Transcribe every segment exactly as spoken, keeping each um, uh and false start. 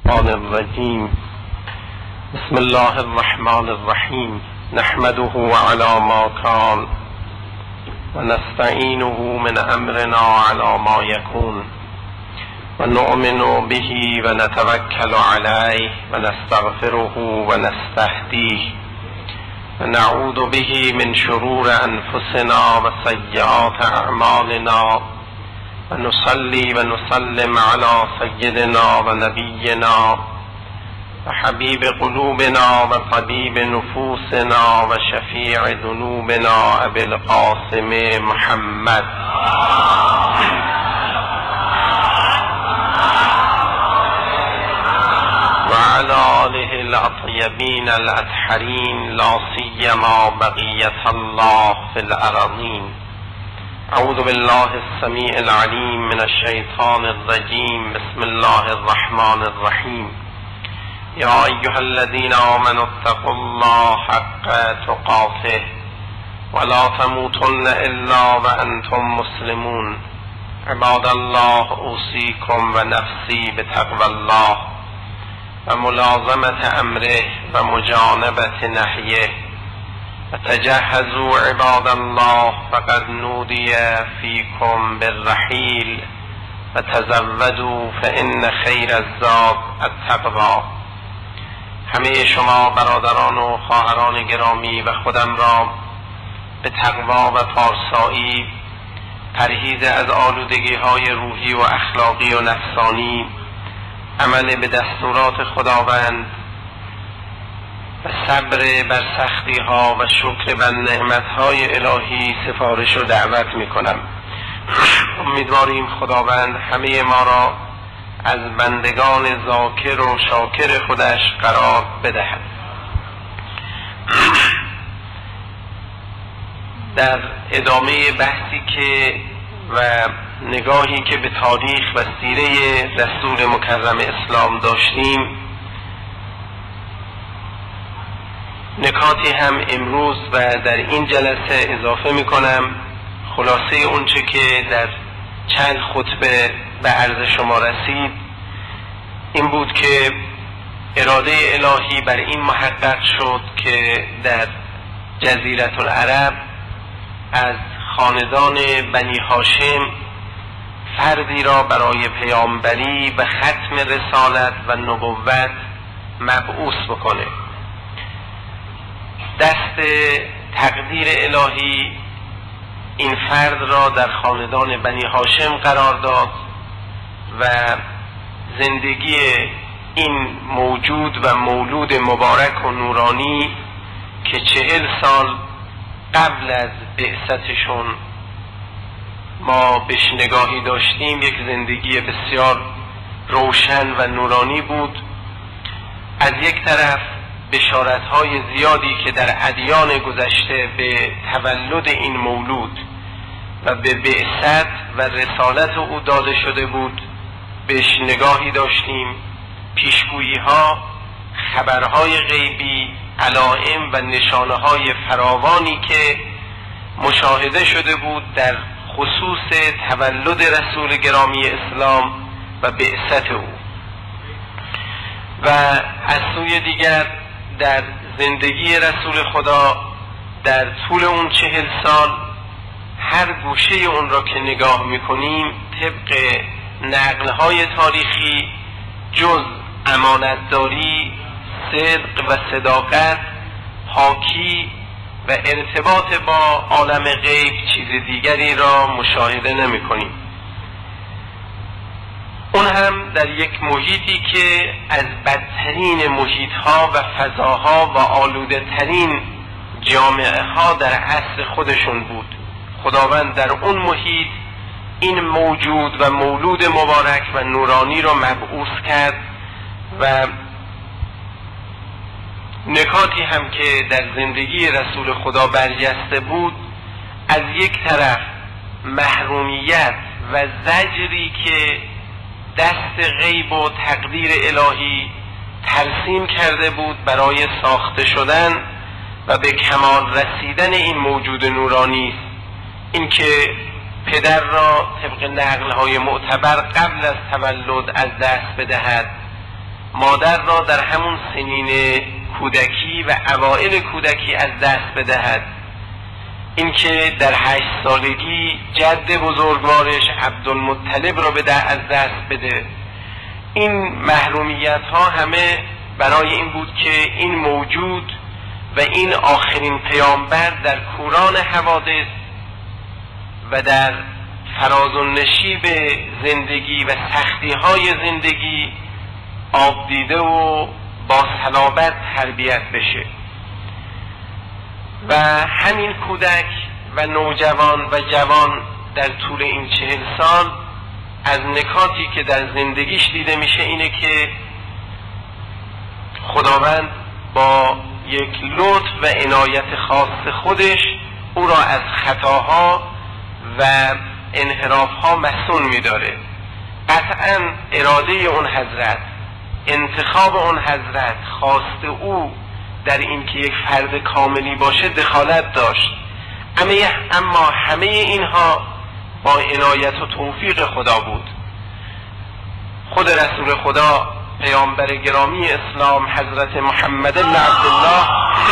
الشیطان الرجیم. بسم الله الرحمن الرحیم. نحمده علی ما کان و نستعینه من امرنا علی ما یکون و نؤمن به و نتوکل علیه و نستغفره و نستهدیه و نعوذ به من شرور انفسنا و سیئات اعمالنا و نصلی و نسلم علی سیدنا و نبینا و حبیب قلوبنا و طبیب نفوسنا و شفیع ذنوبنا ابی القاسم محمد و علی آله الاطیبین الاطهرین لا سیما بقیة الله فی الارضین. اعوذ بالله السمیع العلیم من الشیطان الرجیم. بسم الله الرحمن الرحیم. یا ایها الذین آمنوا اتقوا الله حق تقاته ولا تموتن الا وانتم مسلمون. عباد الله اوصیکم و نفسی بتقوى الله و ملازمة امره و مجانبة نهیه و تجهزوا عباد الله فقد نودی فیکم بالرحیل و تزودوا فان خیر الزاد التقوی. همه شما برادران و خواهران گرامی و خودم را به تقوا و پارسایی، پرهیز از آلودگی های روحی و اخلاقی و نفسانی، عمل به دستورات خداوند و صبر بر سختی ها و شکر بر نعمت های الهی سفارش و دعوت می کنم. امیدواریم خداوند همه ما را از بندگان ذاکر و شاکر خودش قرار بدهد. در ادامه بحثی که و نگاهی که به تاریخ و سیره رسول مکرم اسلام داشتیم، نکاتی هم امروز و در این جلسه اضافه می کنم. خلاصه اونچه که در چند خطبه به عرض شما رسید این بود که اراده الهی بر این محقق شد که در جزیره العرب از خاندان بنی هاشم فردی را برای پیامبری و ختم رسالت و نبوت مبعوث بکنه. دست تقدیر الهی این فرد را در خاندان بنی هاشم قرار داد و زندگی این موجود و مولود مبارک و نورانی که چهل سال قبل از بعثتشون ما بهش نگاهی داشتیم، یک زندگی بسیار روشن و نورانی بود. از یک طرف بشارت‌های زیادی که در ادیان گذشته به تولد این مولود و به بعثت و رسالت او داده شده بود بهش نگاهی داشتیم. پیشگویی‌ها، خبرهای غیبی، علائم و نشانه‌های فراوانی که مشاهده شده بود در خصوص تولد رسول گرامی اسلام و بعثت او. و از سوی دیگر در زندگی رسول خدا در طول اون چهل سال هر گوشه اون را که نگاه میکنیم طبق نقلهای تاریخی جز امانتداری، صدق و صداقت، پاکی و ارتباط با عالم غیب چیز دیگری را مشاهده نمی کنیم. اون هم در یک محیطی که از بدترین محیطها و فضاها و آلوده ترین جامعه ها در عصر خودشون بود. خداوند در اون محیط این موجود و مولود مبارک و نورانی را مبعوث کرد و نکاتی هم که در زندگی رسول خدا برجسته بود، از یک طرف محرومیت و زجری که دست غیب و تقدیر الهی ترسیم کرده بود برای ساخته شدن و به کمال رسیدن این موجود نورانی، این که پدر را طبق نقل‌های معتبر قبل از تولد از دست بدهد، مادر را در همون سنین کودکی و اوائل کودکی از دست بدهد، اینکه در هشت سالگی جد بزرگوارش عبدالمطلب را به از دست بده، این محرومیت ها همه برای این بود که این موجود و این آخرین پیامبر در کوران حوادث و در فراز و نشیب زندگی و سختی های زندگی آب دیده و با صلابت تربیت بشه و همین کودک و نوجوان و جوان در طول این چهل سال از نکاتی که در زندگیش دیده میشه اینه که خداوند با یک لطف و عنایت خاص خودش او را از خطاها و انحرافها مسئول می‌داره. قطعاً اراده اون حضرت، انتخاب اون حضرت، خواست او در این که یک فرد کاملی باشه دخالت داشت، اما همه اینها با عنایت و توفیق خدا بود. خود رسول خدا پیامبر گرامی اسلام حضرت محمد بن عبدالله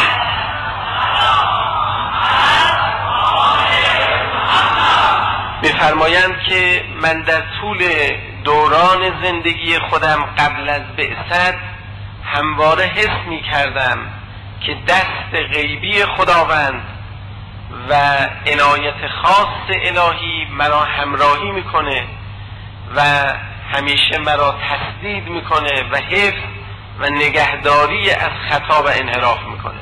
می‌فرمایند که من در طول دوران زندگی خودم قبل از بعثت همواره حس می‌کردم که دست غیبی خداوند و عنایت خاص الهی مرا همراهی میکنه و همیشه مرا تسدید میکنه و حفظ و نگهداری از خطا و انحراف میکنه.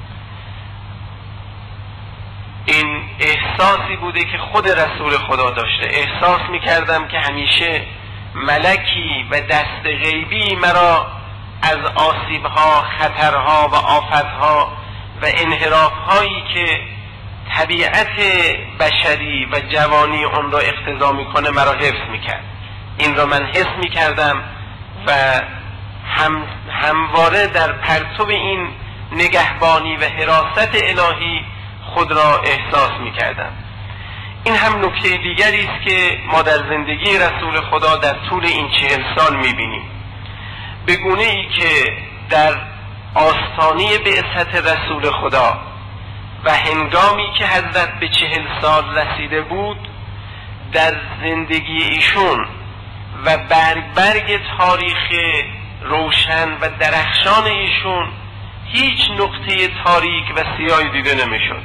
این احساسی بوده که خود رسول خدا داشته. احساس میکردم که همیشه ملکی و دست غیبی مرا از آسیبها، خطرها و آفتها و انحرافهایی که طبیعت بشری و جوانی اون را اقتضا میکنه مرا حفظ میکرد. این را من حس میکردم و هم همواره در پرتو این نگهبانی و حراست الهی خود را احساس میکردم. این هم نکته دیگری است که ما در زندگی رسول خدا در طول این چهل سال میبینیم، به گونه ای که در آستانه بعثت رسول خدا و هنگامی که حضرت به چهل سال رسیده بود، در زندگی ایشون و برگ برگ تاریخ روشن و درخشان ایشون هیچ نقطه تاریک و سیاهی دیده نمیشد.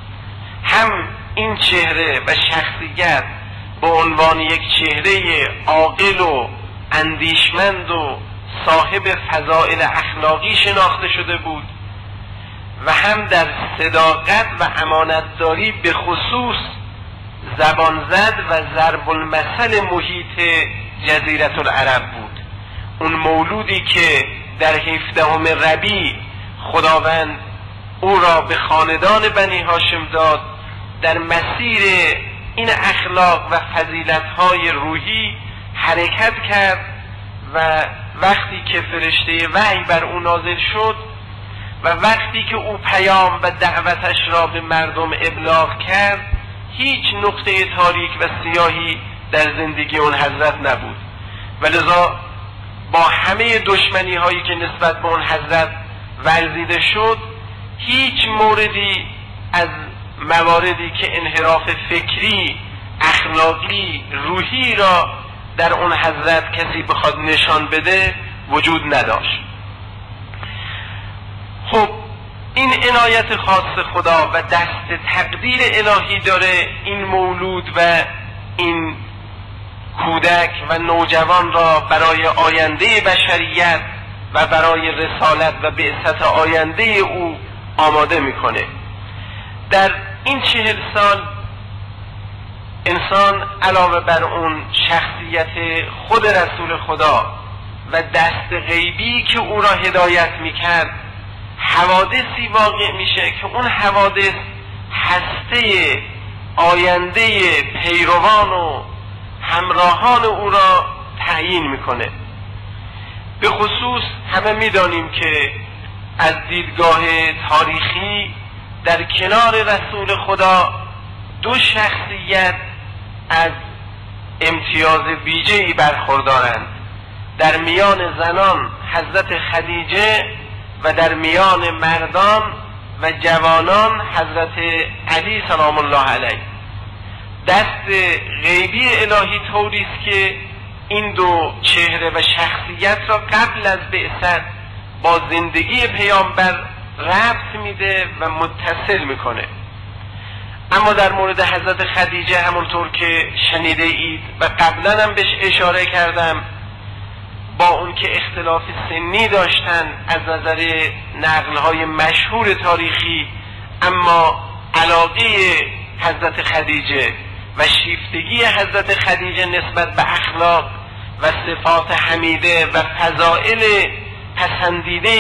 هم این چهره و شخصیت به عنوان یک چهره عاقل و اندیشمند و صاحب فضائل اخلاقی شناخته شده بود و هم در صداقت و امانتداری به خصوص زبان زد و ضرب المثل محیط جزیره العرب بود. اون مولودی که در هفدهم ربیع خداوند او را به خاندان بنی هاشم داد، در مسیر این اخلاق و فضیلت‌های روحی حرکت کرد و وقتی که فرشته وحی بر او نازل شد و وقتی که او پیام و دعوتش را به مردم ابلاغ کرد، هیچ نقطه تاریک و سیاهی در زندگی اون حضرت نبود و لذا با همه دشمنی هایی که نسبت به اون حضرت ورزیده شد، هیچ موردی از مواردی که انحراف فکری، اخلاقی، روحی را در اون حضرت کسی بخواد نشان بده وجود نداشت. خب این عنایت خاص خدا و دست تقدیر الهی داره این مولود و این کودک و نوجوان را برای آینده بشریت و برای رسالت و بعثت آینده او آماده میکنه. در این چهل سال انسان علاوه بر اون شخصیت خود رسول خدا و دست غیبی که او را هدایت میکرد، حوادثی واقع میشه که اون حوادث هسته آینده پیروان و همراهان او را تعیین میکنه. به خصوص همه میدانیم که از دیدگاه تاریخی در کنار رسول خدا دو شخصیت از امتیاز ویژه‌ای برخوردارند در میان زنان حضرت خدیجه و در میان مردان و جوانان حضرت علی سلام الله علیه. دست غیبی الهی طوری است که این دو چهره و شخصیت را قبل از بعثت با زندگی پیامبر ربط میده و متصل میکنه. اما در مورد حضرت خدیجه همونطور که شنیده اید و قبلا هم بهش اشاره کردم، با اون که اختلاف سنی داشتن از نظر نقلهای مشهور تاریخی، اما علاقه حضرت خدیجه و شیفتگی حضرت خدیجه نسبت به اخلاق و صفات حمیده و فضائل پسندیده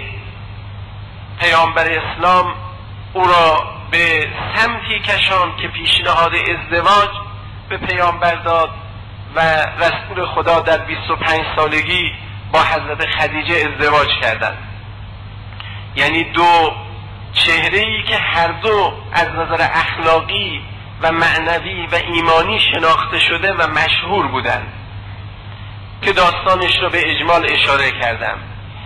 پیامبر اسلام او را به سمتی کشان که پیشنهاد ازدواج به پیامبر داد و رسول خدا در بیست و پنج سالگی با حضرت خدیجه ازدواج کردند. یعنی دو چهره‌ای که هر دو از نظر اخلاقی و معنوی و ایمانی شناخته شده و مشهور بودند که داستانش را به اجمال اشاره کردم.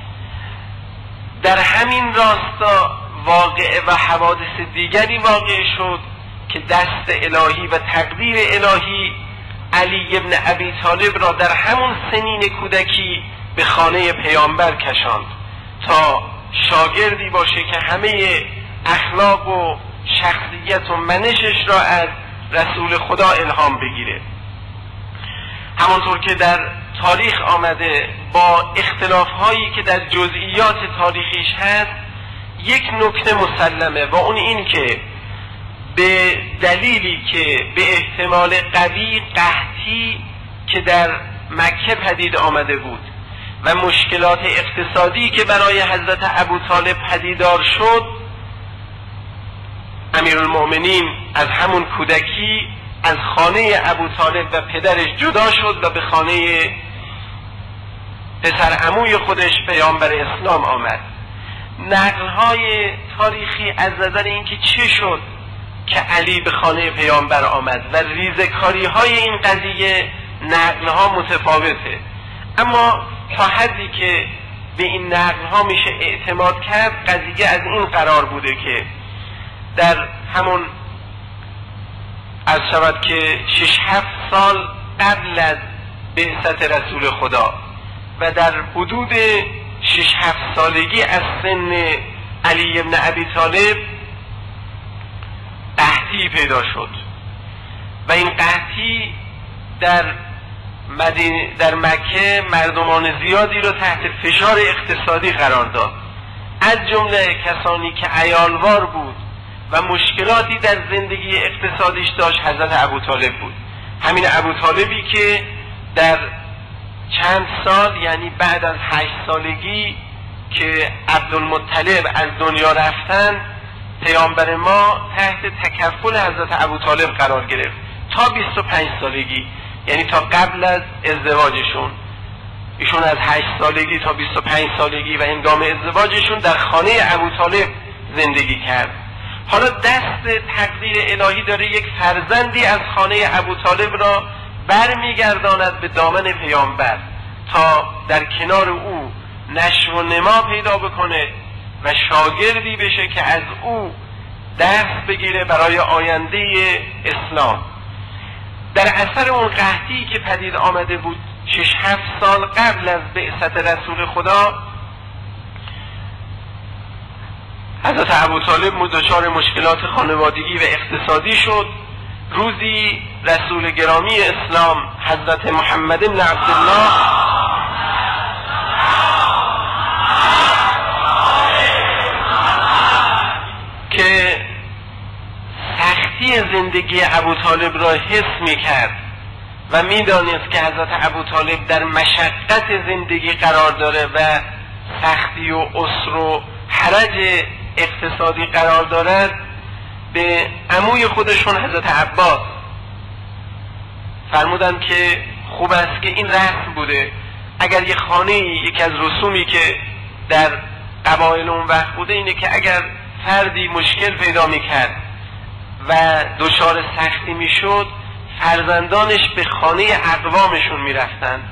در همین راستا واقعه و حوادث دیگری واقع شد که دست الهی و تقدیر الهی علی ابن ابی طالب را در همون سنین کودکی به خانه پیامبر کشاند تا شاگردی باشه که همه اخلاق و شخصیت و منشش را از رسول خدا الهام بگیره. همانطور که در تاریخ آمده با اختلاف هایی که در جزئیات تاریخیش هست، یک نکته مسلمه و اون این که به دلیلی که به احتمال قوی قحطی که در مکه پدید آمده بود و مشکلات اقتصادی که برای حضرت ابو طالب پدیدار شد، امیرالمؤمنین از همون کودکی از خانه ابو طالب و پدرش جدا شد و به خانه پسر عموی خودش پیامبر اسلام آمد. نقل‌های تاریخی از نظر اینکه چه شد که علی به خانه پیامبر آمد و ریزکاری‌های این قضیه نقل‌ها متفاوته، اما تا حدی که به این نقل‌ها میشه اعتماد کرد، قضیه از این قرار بوده که در همون از شود که شش هفت سال قبل از بعثت رسول خدا و در حدود شش هفت سالگی از سن علی ابن ابی طالب قحطی پیدا شد و این قحطی در مدینه در مکه مردمان زیادی را تحت فشار اقتصادی قرار داد، از جمله کسانی که عیالوار بود و مشکلاتی در زندگی اقتصادیش داشت حضرت ابو طالب بود. همین ابو طالبی که در چند سال، یعنی بعد از هشت سالگی که عبدالمطلب از دنیا رفتن، پیامبر ما تحت تکفل حضرت ابو طالب قرار گرفت تا بیست و پنج سالگی، یعنی تا قبل از ازدواجشون. ایشون از هشت سالگی تا بیست و پنج سالگی و هنگام ازدواجشون در خانه ابو طالب زندگی کرد. حالا دست تقدیر الهی داره یک فرزندی از خانه ابو طالب را برمیگرداند به دامن پیامبر تا در کنار او نشو و نما پیدا بکنه و شاگردی بشه که از او درس بگیره برای آینده اسلام. در اثر اون قحطی که پدید آمده بود شش هفت سال قبل از بعثت رسول خدا، حضرت ابو طالب دچار مشکلات خانوادگی و اقتصادی شد. روزی رسول گرامی اسلام حضرت محمد بن عبدالله که سختی زندگی ابو طالب را حس می کرد و می دانست که حضرت ابو طالب در مشقت زندگی قرار داره و سختی و عسر و حرج اقتصادی قرار دارد، به عموی خودشون حضرت عباس فرمودن که خوب است که این رسم بوده، اگر یه خانه، یکی از رسومی که در قبایل اون وقت بوده اینه که اگر فردی مشکل پیدا میکرد و دچار سختی میشد، فرزندانش به خانه اقوامشون میرفتن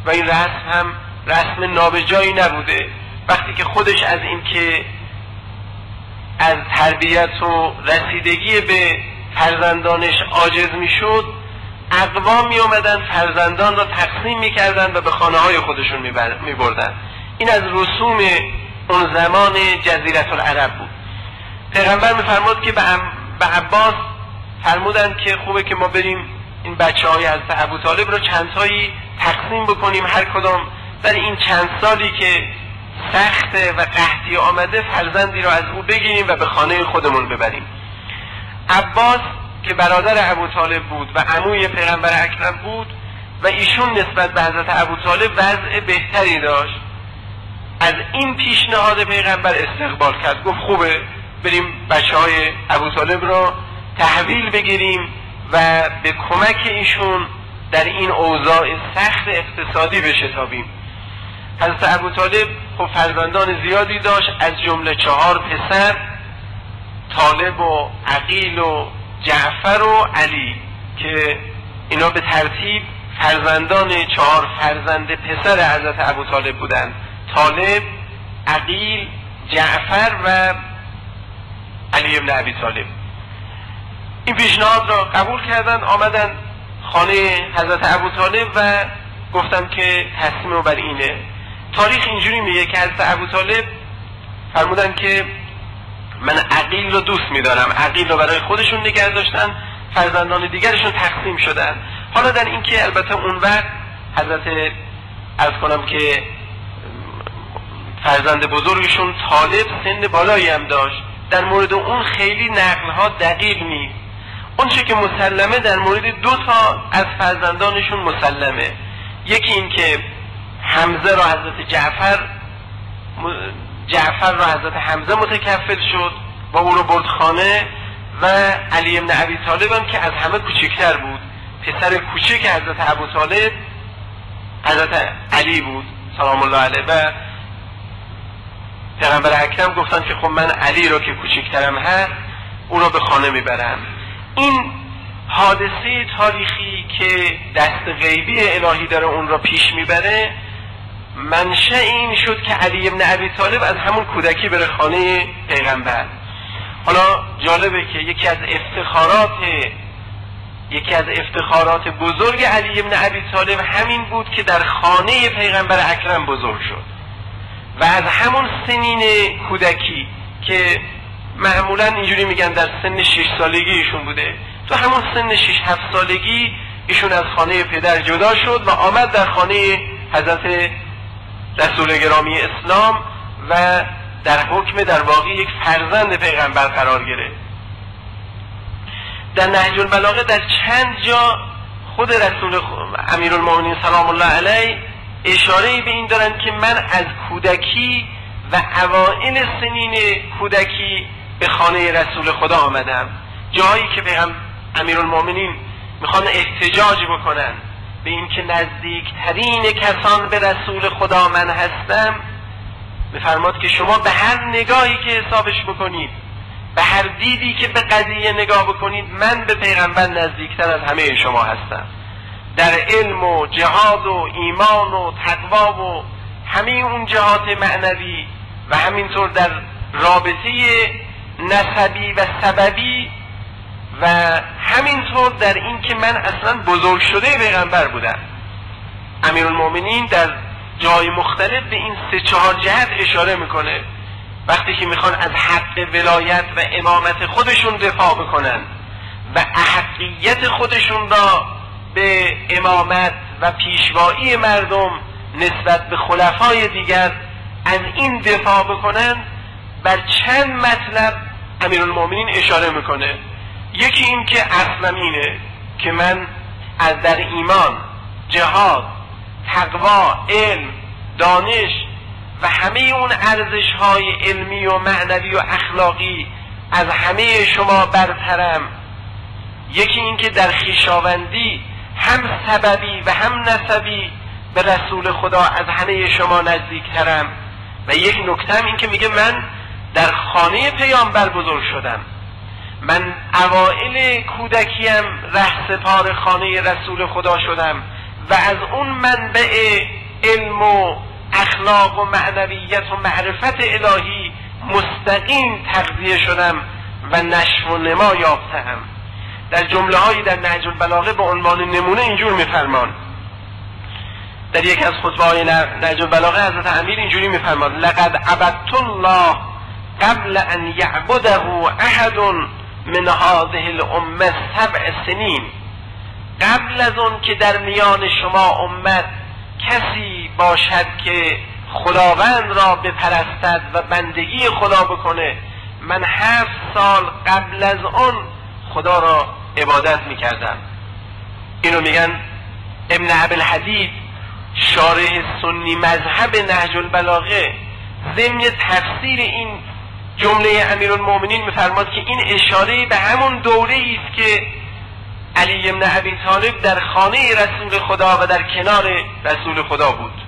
و این رسم هم رسم نابجایی نبوده. وقتی که خودش از این که از تربیت و رسیدگی به فرزندانش عاجز میشد، اقوام می اومدن فرزندان را تقسیم میکردن و به خانه های خودشون میبردن. این از رسوم اون زمان جزیره العرب بود. پیغمبر میفرمود که به عباس فرمودن که خوبه که ما بریم این بچه های حضرت ابوطالب رو چند تایی تقسیم بکنیم، هر کدام در این چند سالی که سخت و قحطی آمده فرزندی رو از او بگیریم و به خانه خودمون ببریم. عباس که برادر ابوطالب بود و عموی پیغمبر اکرم بود و ایشون نسبت به حضرت ابوطالب وضع بهتری داشت، از این پیشنهاد پیغمبر استقبال کرد. گفت خوبه بریم بچه های ابوطالب رو تحویل بگیریم و به کمک ایشون در این اوضاع سخت اقتصادی بشتابیم. حضرت ابوطالب خب فرزندان زیادی داشت، از جمله چهار پسر، طالب و عقیل و جعفر و علی، که اینا به ترتیب فرزندان چهار فرزند پسر حضرت ابوطالب بودند: طالب، عقیل، جعفر و علی ابن ابی طالب. این پیشنهاد را قبول کردند، آمدن خانه حضرت ابوطالب و گفتن که تصمیم رو بر اینه. تاریخ اینجوری میگه که حضرت ابوطالب فرمودن که من عقیل رو دوست میدارم. عقیل رو برای خودشون نگه داشتن، فرزندان دیگرشون تقسیم شدن. حالا در این که البته اون وقت حضرت عرض کنم که فرزند بزرگشون طالب سن بالایی هم داشت، در مورد اون خیلی نقلها دقیق نیست. اون چه که مسلمه در مورد دو تا از فرزندانشون مسلمه. یکی این که حمزه را حضرت جعفر جعفر را حضرت حمزه متکفل شد و او رو برد خانه، و علی ابن ابی طالب هم که از همه کوچکتر بود، پسر کوچک حضرت ابوطالب حضرت علی بود سلام الله علیه. و پیغمبر اکرم گفتن که خب من علی را که کوچکترم هست او را به خانه میبرم. این حادثه تاریخی که دست غیبی الهی داره اون را پیش میبره، منشأ این شد که علی ابن ابی طالب از همون کودکی بره خانه پیغمبر. حالا جالبه که یکی از افتخارات یکی از افتخارات بزرگ علی ابن ابی طالب همین بود که در خانه پیغمبر اکرم بزرگ شد و از همون سنین کودکی که معمولا اینجوری میگن در سن شش سالگی ایشون بوده، تو همون سن شش هفت سالگی ایشون از خانه پدر جدا شد و آمد در خانه حضرت رسول گرامی اسلام و در حکم در واقع یک فرزند پیغمبر قرار گرفت. در نهج البلاغه در چند جا خود رسول امیرالمومنین سلام الله علیه اشاره به این دارن که من از کودکی و اوائل سنین کودکی به خانه رسول خدا آمدم. جایی که پیغمبر امیرالمومنین میخوان احتجاج بکنن به این که نزدیکترین کسان به رسول خدا من هستم، میفرماد که شما به هر نگاهی که حسابش بکنید، به هر دیدی که به قضیه نگاه بکنید، من به پیغمبر نزدیکتر از همه شما هستم. در علم و جهاد و ایمان و تقوا و همه اون جهات معنوی و همینطور در رابطه نسبی و سببی و همینطور در این که من اصلا بزرگ شده پیغمبر بودم. امیرالمومنین در جای مختلف به این سه چهار جهت اشاره میکنه. وقتی که میخوان از حق ولایت و امامت خودشون دفاع بکنن و احقیت خودشون را به امامت و پیشوایی مردم نسبت به خلفای دیگر از این دفاع بکنن، بر چند مطلب امیرالمومنین اشاره میکنه. یکی این که اصلا اینه که من از در ایمان، جهاد، تقوا، علم، دانش و همه اون ارزش‌های علمی و معنوی و اخلاقی از همه شما برترم. یکی این که در خویشاوندی هم سببی و هم نسبی به رسول خدا از همه شما نزدیکترم. و یک نکته این که میگه من در خانه پیامبر بزرگ شدم، من اوائل کودکیم رهسپار خانه رسول خدا شدم و از اون منبع علم و اخلاق و معنویت و معرفت الهی مستقیم تغذیه شدم و نشو و نما یافتم. در جمله هایی در نهج البلاغه به عنوان نمونه اینجور میفرمان، در یک از خطبه های نهج البلاغه حضرت امیر اینجوری میفرماد: لقد عبدت الله قبل ان یعبده احد من هذه الامه سبع سنین. قبل از اون که در میان شما امت کسی باشد که خداوند را بپرستد و بندگی خدا بکنه، من هفت سال قبل از اون خدا را عبادت میکردم. اینو میگن ابن ابوالحدید شارح سنی مذهب نهج البلاغه ضمن تفسیر این جمله امیرالمؤمنین میفرماد که این اشاره به همون دوره است که علی بن ابی طالب در خانه رسول خدا و در کنار رسول خدا بود،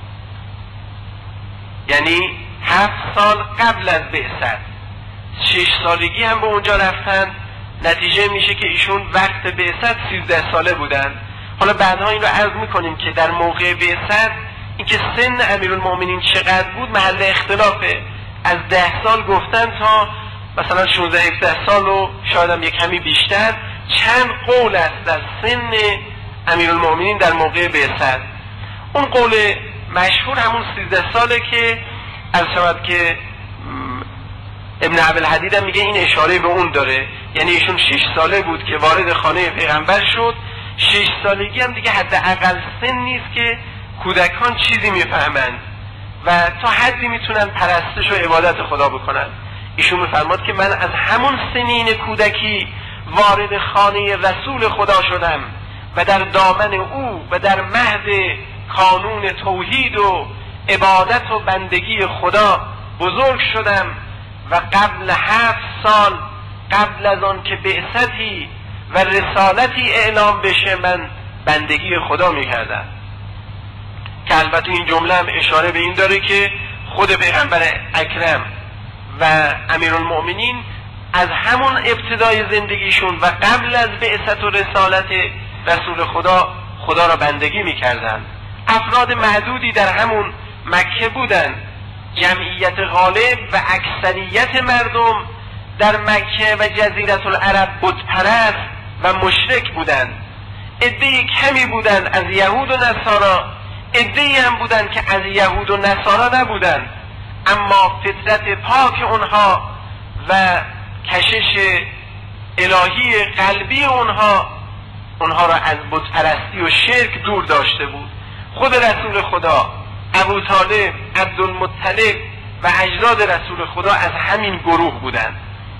یعنی هفت سال قبل از بعثت. شش سالگی هم به اونجا رفتن، نتیجه میشه که ایشون وقت بعثت سیزده ساله بودن. حالا بعدها این رو عرض میکنیم که در موقع بعثت اینکه سن امیرالمؤمنین چقدر بود محل اختلافه. از ده سال گفتن تا مثلا شانزده هفده سال و شاید هم یک کمی بیشتر. چند قول است در سن امیرالمؤمنین در موقع بعثت. اون قول مشهور همون سیزده ساله که از شود که ابن ابوالحدید هم میگه این اشاره به اون داره، یعنی ایشون شش ساله بود که وارد خانه پیغمبر شد. شش سالگی هم دیگه حد اقل سن نیست که کودکان چیزی میفهمند و تا حدی میتونن پرستش و عبادت خدا بکنن. ایشون میفرماد که من از همون سنین کودکی وارد خانه رسول خدا شدم و در دامن او و در مهد کانون توحید و عبادت و بندگی خدا بزرگ شدم و قبل هفت سال قبل از آن که بعثتی و رسالتی اعلام بشه من بندگی خدا میکردم. که البته این جمله هم اشاره به این داره که خود پیغمبر اکرم و امیرالمؤمنین از همون ابتدای زندگیشون و قبل از بعثت و رسالت رسول خدا خدا را بندگی میکردن. افراد معدودی در همون مکه بودن، جمعیت غالب و اکثریت مردم در مکه و جزیره العرب بتپرست و مشرک بودند. عده‌ای کمی بودند از یهود و نصارا، عده‌ای هم بودند که از یهود و نصارا نبودند، اما فطرت پاک اونها و کشش الهی قلبی اونها اونها را از بتپرستی و شرک دور داشته بود. خود رسول خدا، ابو طالب، عبدالمطلب و اجداد رسول خدا از همین گروه بودند.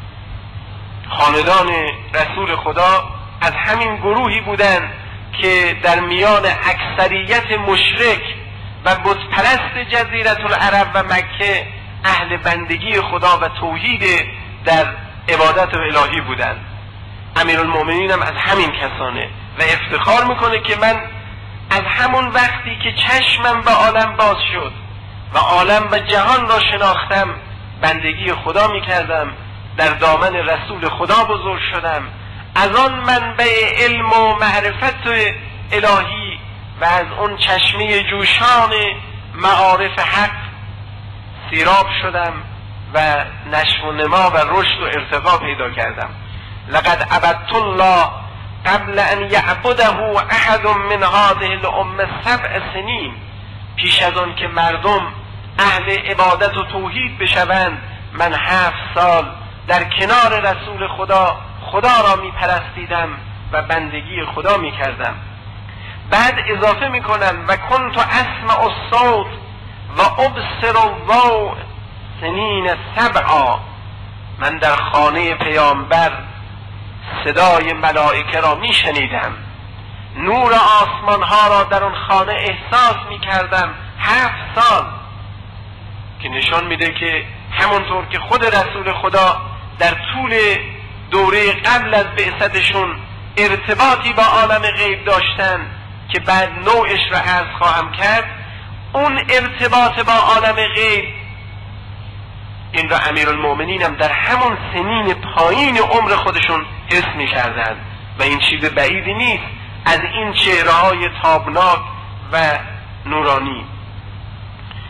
خاندان رسول خدا از همین گروهی بودند که در میان اکثریت مشرک و بتپرست جزیره العرب و مکه اهل بندگی خدا و توحید در عبادت الهی بودند. امیرالمؤمنین هم از همین کسانه و افتخار میکنه که من از همون وقتی که چشمم به عالم باز شد و عالم و جهان را شناختم بندگی خدا میکردم، در دامن رسول خدا بزرگ شدم، از آن منبع علم و معرفت الهی و از اون چشمه جوشان معارف حق سیراب شدم و نشو و نما و رشد و ارتقا پیدا کردم. لقد عبدت الله قبل ان یعبده احد من هذه الامه سبع سنین. پیش از آن که مردم اهل عبادت و توحید بشوند من هفت سال در کنار رسول خدا خدا را می پرستیدم و بندگی خدا می کردم. بعد اضافه می کنم و کنت اسمع الصوت و ابصر الضوء سنین سبعا. من در خانه پیامبر صدای ملائکه را می شنیدم، نور آسمان ها را در اون خانه احساس می کردم هفت سال، که نشان میده که همونطور که خود رسول خدا در طول دوره قبل از بعثتشون ارتباطی با عالم غیب داشتن که بعد نوعش را عرض خواهم کرد، اون ارتباط با عالم غیب این را امیرالمؤمنین هم در همون سنین پایین عمر خودشون حس می کردن و این چیز بعیدی نیست از این چهره‌های تابناک و نورانی.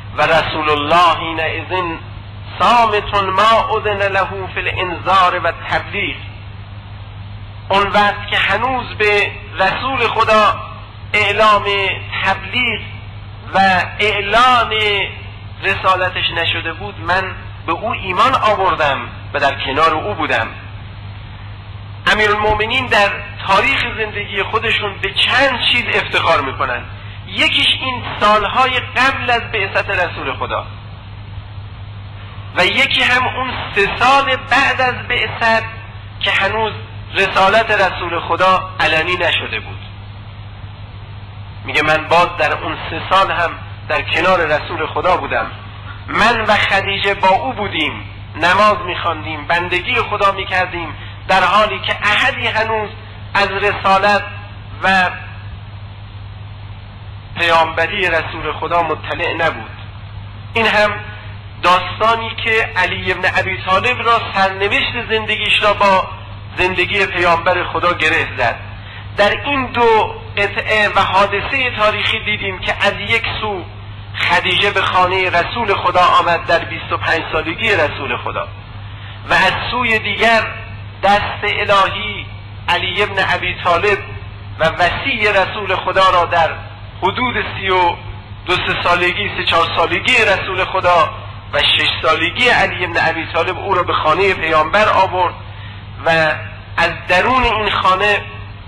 و رسول الله حینئذ صامت ما اذن له فی الانذار و تبلیغ. اون وقت که هنوز به رسول خدا اعلام تبلیغ و اعلان رسالتش نشده بود، من به او ایمان آوردم و در کنار او بودم. امیرالمؤمنین در تاریخ زندگی خودشون به چند چیز افتخار میکنن. یکیش این سالهای قبل از بعثت رسول خدا و یکی هم اون سه سال بعد از بعثت که هنوز رسالت رسول خدا علنی نشده بود. میگه من باز در اون سه سال هم در کنار رسول خدا بودم، من و خدیجه با او بودیم، نماز میخواندیم، بندگی خدا میکردیم، در حالی که احدی هنوز از رسالت و پیامبری رسول خدا مطلع نبود. این هم داستانی که علی ابن ابی طالب را سرنوشت زندگیش را با زندگی پیامبر خدا گره زد. در این دو قطعه و حادثه تاریخی دیدیم که از یک سو خدیجه به خانه رسول خدا آمد در بیست و پنج سالگی رسول خدا و از سوی دیگر دست الهی علی ابن ابی طالب و وصی رسول خدا را در حدود سی و دو سه سالگی سه چهار سالگی رسول خدا و شش سالگی علی ابن ابی طالب او را به خانه پیامبر آورد و از درون این خانه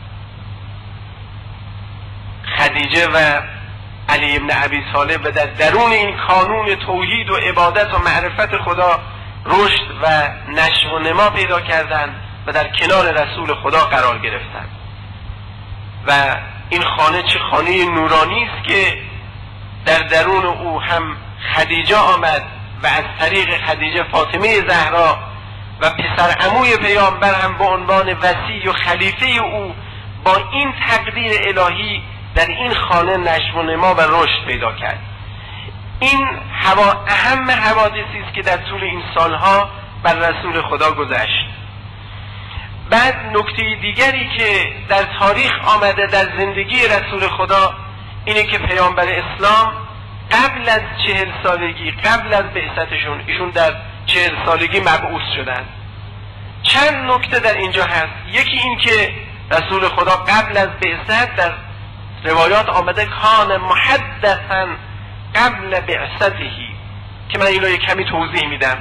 خدیجه و علی ابن ابی طالب و در درون این کانون توحید و عبادت و معرفت خدا رشد و نشو و نما پیدا کردند و در کنار رسول خدا قرار گرفتند. و این خانه چه خانه نورانی است که در درون او هم خدیجه آمد و از طریق خدیجه فاطمه زهرا و پسر عموی پیامبر هم به عنوان وصی و خلیفه او با این تقدیر الهی در این خانه نشو و نما و رشد پیدا کرد. این هوا اهم حوادثی است که در طول این سالها بر رسول خدا گذشت. بعد نکته دیگری که در تاریخ آمده در زندگی رسول خدا اینه که پیامبر اسلام قبل از چهل سالگی، قبل از بعثتشون، ایشون در چهل سالگی مبعوث شدند. چند نکته در اینجا هست. یکی این که رسول خدا قبل از بعثت در روایات آمده کان محدثا قبل بعثتهی، که من اینو یک کمی توضیح میدم.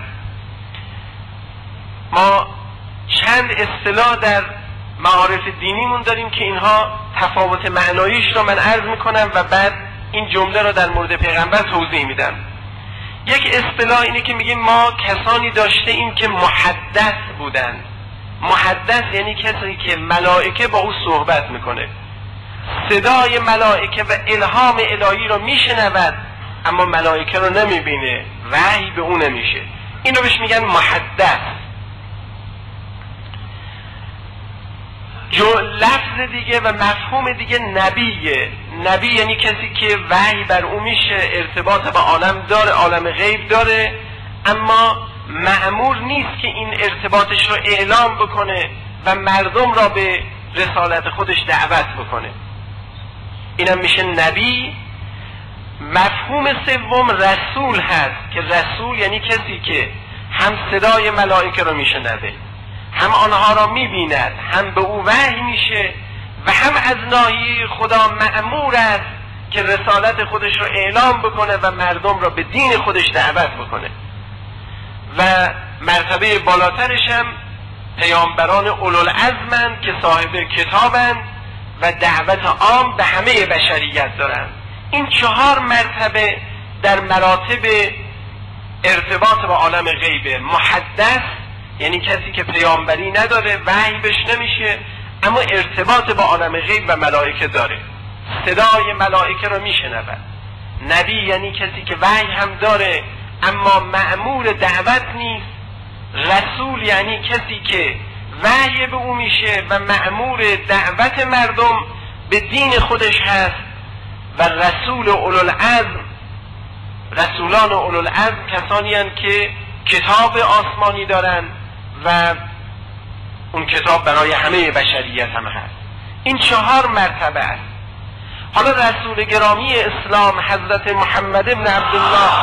ما چند اصطلاح در معارف دینیمون داریم که اینها تفاوت معناییش رو من عرض میکنم و بعد این جمله رو در مورد پیغمبر توضیح میدم. یک اصطلاح اینه که میگیم ما کسانی داشته ایم که محدث بودند. محدث یعنی کسی که ملائکه با او صحبت میکنه، صدای ملائکه و الهام الهی رو میشنود اما ملائکه رو نمیبینه، وحی به او نمیشه. اینو بهش میگن محدث. جو لفظ دیگه و مفهوم دیگه نبیه. نبی یعنی کسی که وحی بر او میشه، ارتباط با عالم داره، عالم غیب داره، اما مأمور نیست که این ارتباطش رو اعلام بکنه و مردم را به رسالت خودش دعوت بکنه. اینم میشه نبی. مفهوم سوم رسول هست که رسول یعنی کسی که هم صدای ملائکه رو میشنوه، هم آنها را میبیند، هم به او وحی میشه و هم از ناحیه خدا مأمور است که رسالت خودش رو اعلام بکنه و مردم را به دین خودش دعوت بکنه. و مرتبه بالاترش هم پیامبران اولوالعزمند که صاحب کتابند و دعوت عام به همه بشریت دارند. این چهار مرتبه در مراتب ارتباط با عالم غیبه. محدث یعنی کسی که پیامبری نداره، وحی بهش نمیشه، اما ارتباط با عالم غیب و ملائکه داره، صدای ملائکه رو میشنود. نبی یعنی کسی که وحی هم داره اما مأمور دعوت نیست. رسول یعنی کسی که وحی به او میشه و مأمور دعوت مردم به دین خودش هست. و رسول اولوالعزم، رسولان اولوالعزم کسانی هستند که کتاب آسمانی دارند و اون کتاب برای همه بشریت هم هست. این چهار مرتبه است. حالا رسول گرامی اسلام حضرت محمد ابن عبدالله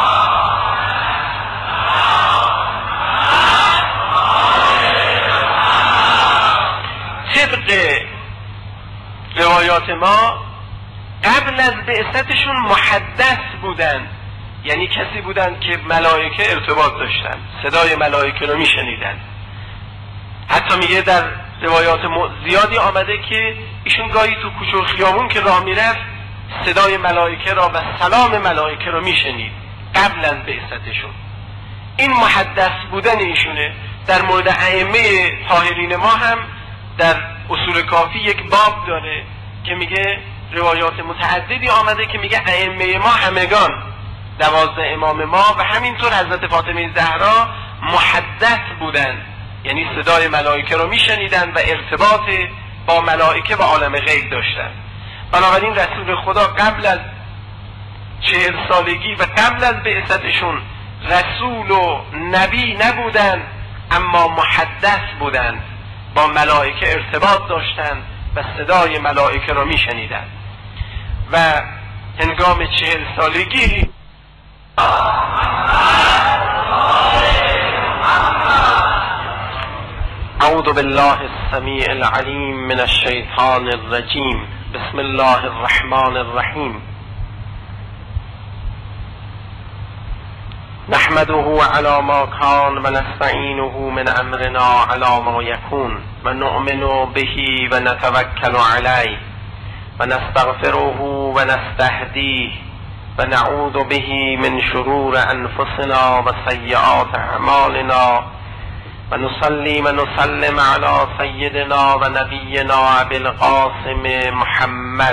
طبق روایات ما قبل از بعثتشون محدث بودن، یعنی کسی بودن که ملائکه ارتباط داشتن، صدای ملائکه رو میشنیدن. حتی میگه در روایات زیادی آمده که ایشون گاهی تو کوچه و خیابون که راه میرفت صدای ملائکه را و سلام ملائکه را میشنید قبل از بعثتشون. این محدث بودن ایشونه. در مورد ائمه طاهرین ما هم در اصول کافی یک باب داره که میگه روایات متعددی آمده که میگه ائمه ما همگان دوازده امام ما و همینطور حضرت فاطمه زهرا محدث بودن، یعنی صدای ملائکه رو میشنیدن و ارتباط با ملائکه و عالم غیب داشتن. بنابراین رسول خدا قبل از چهل سالگی و قبل از بعثتشون رسول و نبی نبودن، اما محدث بودن، با ملائکه ارتباط داشتن و صدای ملائکه رو میشنیدن. و هنگام چهل سالگی اعوذ بالله السمیع العلیم من الشیطان الرجیم. بسم الله الرحمن الرحیم. نحمده على ما كان و نستعینه من امرنا على ما يكون و نؤمن به و نتوکل علیه و نستغفره و نستهدیه و نعوذ به من شرور انفسنا و سیئات اعمالنا و نصلی و نسلم علی سیدنا و نبینا ابی القاسم محمد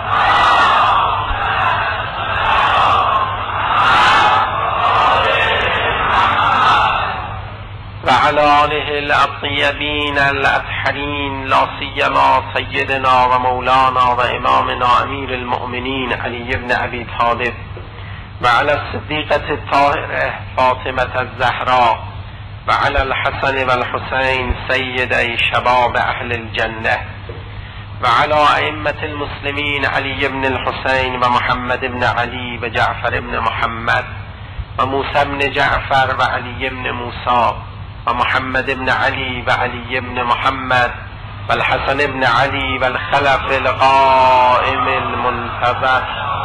و علی آله الاطیبین الاطهرین، لا سیما سیدنا و مولانا و امامنا امیر المؤمنین علی بن ابی طالب و علی الصدیقة الطاهرة فاطمة الزهراء و علی الحسن و الحسین سیدی شباب اهل الجنه و علی ائمة المسلمین علی بن الحسین و محمد بن علی و جعفر بن محمد و موسی بن جعفر و علی بن موسی و محمد بن علی و علی بن محمد و الحسن بن علی و الخلف القائم المنتظر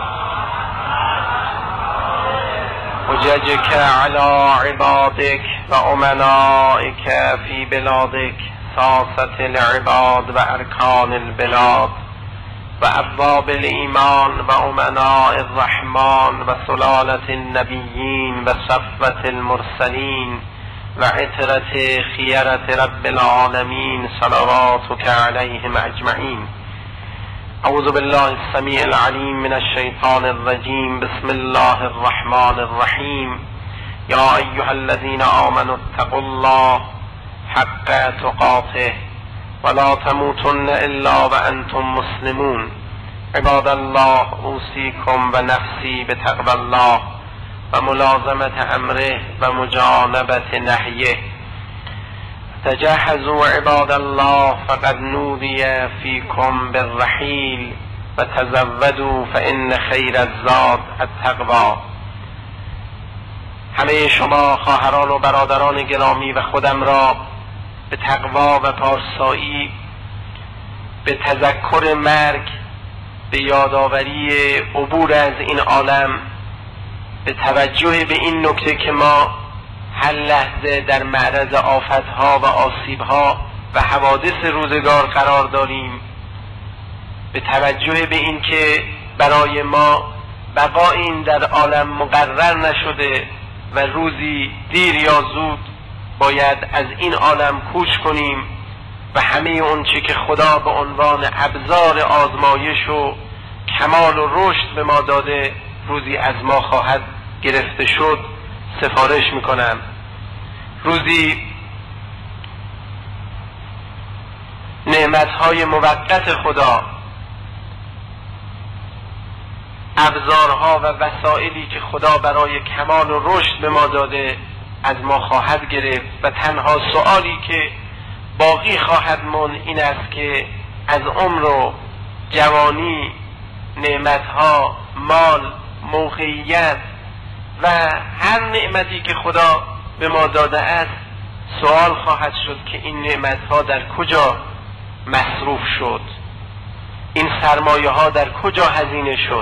حججك على عبادك و امنائك في بلادك ساسة العباد و ارکان البلاد و ابواب الایمان و امناء الرحمن و سلالة النبیین و صفوة المرسلین و عطرة خیرة رب العالمین صلواتك علیهم اجمعین. اعوذ بالله السمیع العلیم من الشیطان الرجیم. بسم الله الرحمن الرحیم. یا ایها الذین آمنوا اتقوا الله حق تقاته ولا تموتن الا وانتم مسلمون. عباد الله اوصیکم و نفسی بتقوى الله و ملازمت امره و مجانبت نهیه. تجهزوا عباد الله فقد نودی فیکم بالرحیل و تزودوا فان خیر الزاد التقوی. همه شما خواهران و برادران گرامی و خودم را به تقوا و پارسایی، به تذکر مرگ، به یادآوری عبور از این عالم، به توجه به این نکته که ما هر لحظه در معرض آفتها و آسیبها و حوادث روزگار قرار داریم، به توجه به این که برای ما بقای این در عالم مقرر نشده و روزی دیر یا زود باید از این عالم کوچ کنیم و همه اون چه که خدا به عنوان ابزار آزمایش و کمال و رشد به ما داده روزی از ما خواهد گرفته شد سفارش میکنم. روزی نعمتهای موقت خدا، ابزارها و وسائلی که خدا برای کمال و رشد به ما داده از ما خواهد گرفت و تنها سؤالی که باقی خواهد ماند این است که از عمر و جوانی نعمتها، مال، موقعیت و هر نعمتی که خدا به ما داده است سوال خواهد شد که این نعمتها در کجا مصروف شد، این سرمایه ها در کجا هزینه شد.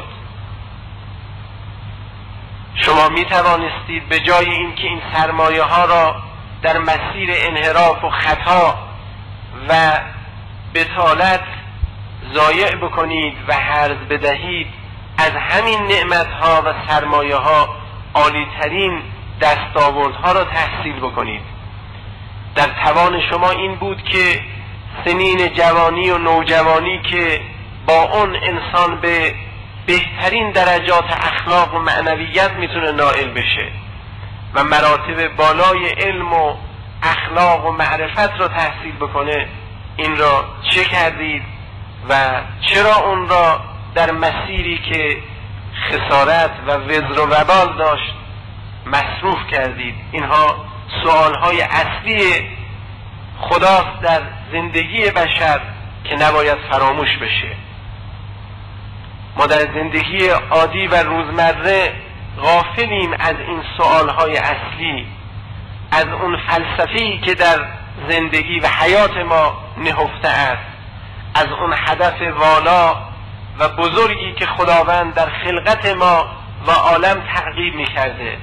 شما می توانستید به جای اینکه این سرمایه ها را در مسیر انحراف و خطا و بطالت ضایع بکنید و هرز بدهید، از همین نعمت ها و سرمایه ها عالی ترین دستاوردها را تحصیل بکنید. در توان شما این بود که سنین جوانی و نوجوانی که با اون انسان به بهترین درجات اخلاق و معنویت میتونه نائل بشه و مراتب بالای علم و اخلاق و معرفت را تحصیل بکنه، این را چه کردید و چرا اون را در مسیری که خسارت و وزر و وبال داشت مصروف کردید؟ اینها سوالهای اصلی خداست در زندگی بشر که نباید فراموش بشه. ما در زندگی عادی و روزمره غافلیم از این سوالهای اصلی، از اون فلسفه‌ای که در زندگی و حیات ما نهفته است، از اون هدف والا و بزرگی که خداوند در خلقت ما و عالم تعقیب می‌کرده.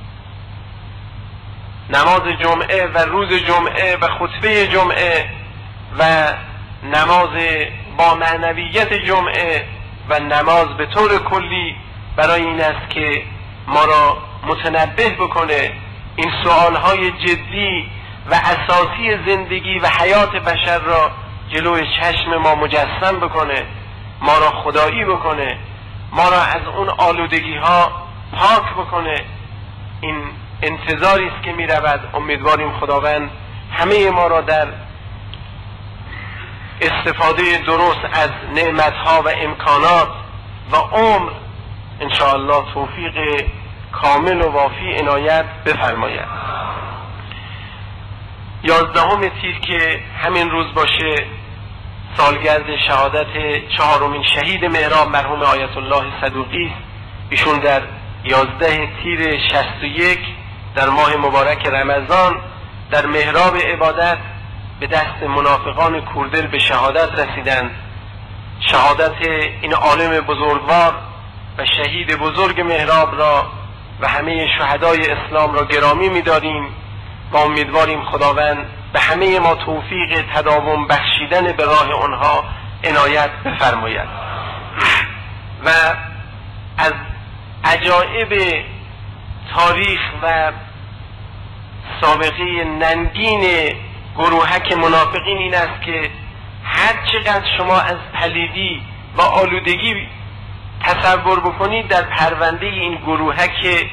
نماز جمعه و روز جمعه و خطبه جمعه و نماز با معنویت جمعه و نماز به طور کلی برای این است که ما را متنبه بکنه، این سوالهای جدی و اساسی زندگی و حیات بشر را جلوی چشم ما مجسم بکنه، ما را خدایی بکنه، ما را از اون آلودگی ها پاک بکنه. این انتظاری است که می رود. امیدواریم خداوند همه ما را در استفاده درست از نعمتها و امکانات و عمر انشاءالله توفیق کامل و وافی عنایت بفرماید. یازدهم تیر که همین روز باشه، سالگرد شهادت چهارمین شهید محراب مرحوم آیت الله صدوقی است. ایشون در یازده تیر شصت و یک در ماه مبارک رمضان در محراب عبادت به دست منافقان کوردل به شهادت رسیدند. شهادت این عالم بزرگوار و شهید بزرگ محراب را و همه شهدای اسلام را گرامی می‌داریم و امیدواریم خداوند به همه ما توفیق تداوم بخشیدن به راه آنها عنایت بفرماید. و از عجایب تاریخ و سابقه ننگین گروهک منافقین این است که هر چقدر شما از پلیدی و آلودگی تصور بکنید، در پرونده این گروهک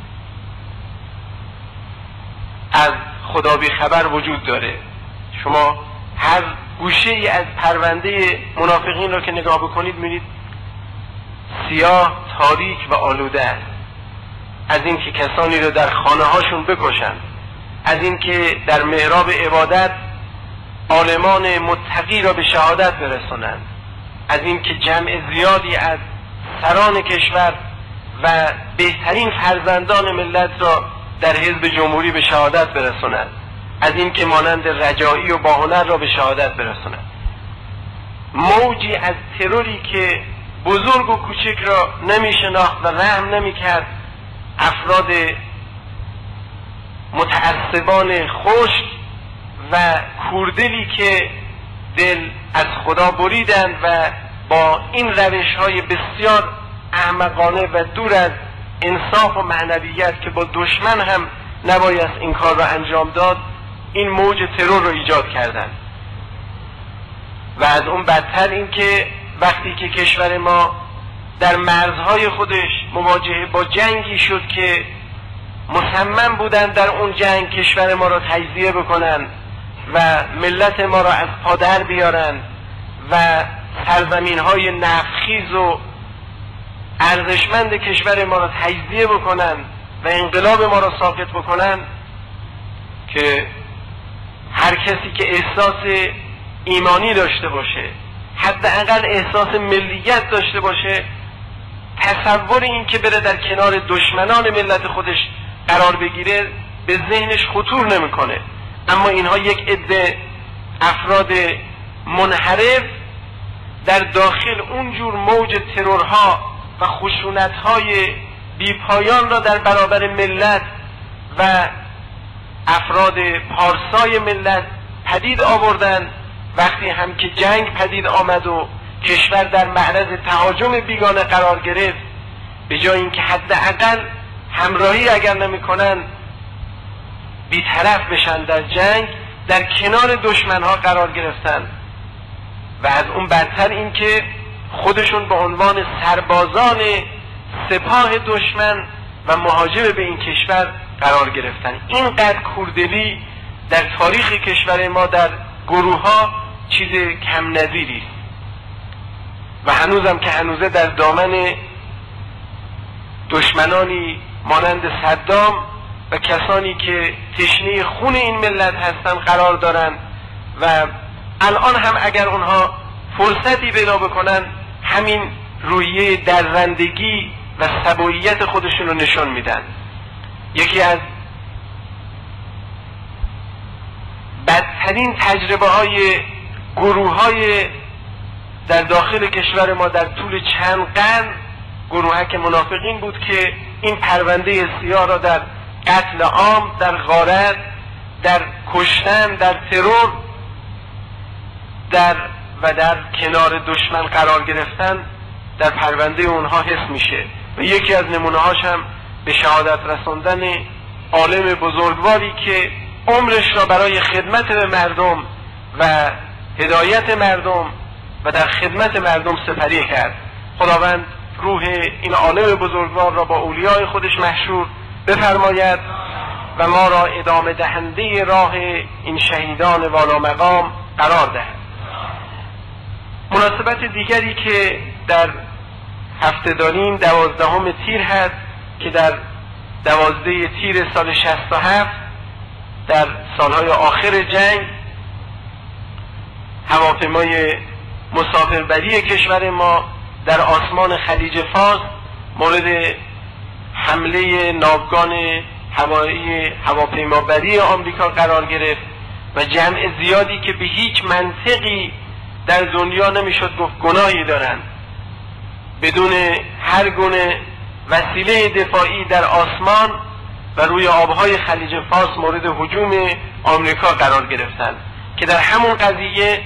از خدا بی خبر وجود داره. شما هر گوشه ای از پرونده منافقین را که نگاه بکنید می‌بینید سیاه، تاریک و آلوده است. از این که کسانی را در خانه هاشون بکشند، از این که در محراب عبادت عالمان متقی را به شهادت برسانند، از این که جمع زیادی از سران کشور و بهترین فرزندان ملت را در حزب جمهوری به شهادت برسانند، از این که مانند رجایی و باهنر را به شهادت برسانند. موجی از تروری که بزرگ و کوچک را نمی شناخت و رحم نمی کرد، افراد متعصبان خشک و کوردلی که دل از خدا بریدند و با این روش های بسیار احمقانه و دور از انصاف و معنویت که با دشمن هم نباید این کار را انجام داد، این موج ترور را ایجاد کردند. و از اون بدتر این که وقتی که کشور ما در مرزهای خودش مواجهه با جنگی شد که مصمم بودند در اون جنگ کشور ما را تجزیه بکنند و ملت ما را از پادر بیارند و سرزمین های نفتخیز و ارزشمند کشور ما را تجزیه بکنند و انقلاب ما را ساقط بکنند، که هر کسی که احساس ایمانی داشته باشه حداقل احساس ملیت داشته باشه، تصور این که بره در کنار دشمنان ملت خودش قرار بگیره به ذهنش خطور نمیکنه. اما اینها یک عده افراد منحرف در داخل اونجور موج ترورها و خشونت‌های بیپایان را در برابر ملت و افراد پارسای ملت پدید آوردن. وقتی هم که جنگ پدید آمد و کشور در معرض تهاجم بیگانه قرار گرفت، به جای اینکه حداقل همراهی اگر نمی‌کنن بی‌طرف بشن در جنگ، در کنار دشمنها قرار گرفتن و از اون بدتر این که خودشون به عنوان سربازان سپاه دشمن و مهاجم به این کشور قرار گرفتن. اینقدر کوردلی در تاریخ کشور ما در گروه ها چیز کم نظیری است و هنوزم که هنوزه در دامن دشمنانی مانند صدام و کسانی که تشنه خون این ملت هستن قرار دارن و الان هم اگر اونها فرصتی پیدا بکنن همین روحیه درندگی و سبوییت خودشون رو نشون میدن. یکی از بدترین تجربه های گروه های در داخل کشور ما در طول چند قرن گروهک منافقین بود که این پرونده سیاه را در قتل عام، در غارت، در کشتن، در ترور در و در کنار دشمن قرار گرفتن در پرونده اونها حس میشه و یکی از نمونه هاش هم به شهادت رساندن عالم بزرگواری که عمرش را برای خدمت به مردم و هدایت مردم و در خدمت مردم سپری کرد. خداوند روح این عالم بزرگوار را با اولیای خودش محشور بفرماید و ما را ادامه دهنده راه این شهیدان والا مقام قرار دهد. مناسبت دیگری که در هفته داریم دوازدهم تیر هست که در دوازده تیر سال شصت و هفت در سالهای آخر جنگ هواپیمای مسافربری کشور ما در آسمان خلیج فارس مورد حمله ناوگان هوایی هواپیمابری آمریکا قرار گرفت و جمع زیادی که به هیچ منطقی در دنیا نمیشد گفت گناهی دارند بدون هر گونه وسیله دفاعی در آسمان و روی آبهای خلیج فارس مورد هجوم آمریکا قرار گرفتند که در همون قضیه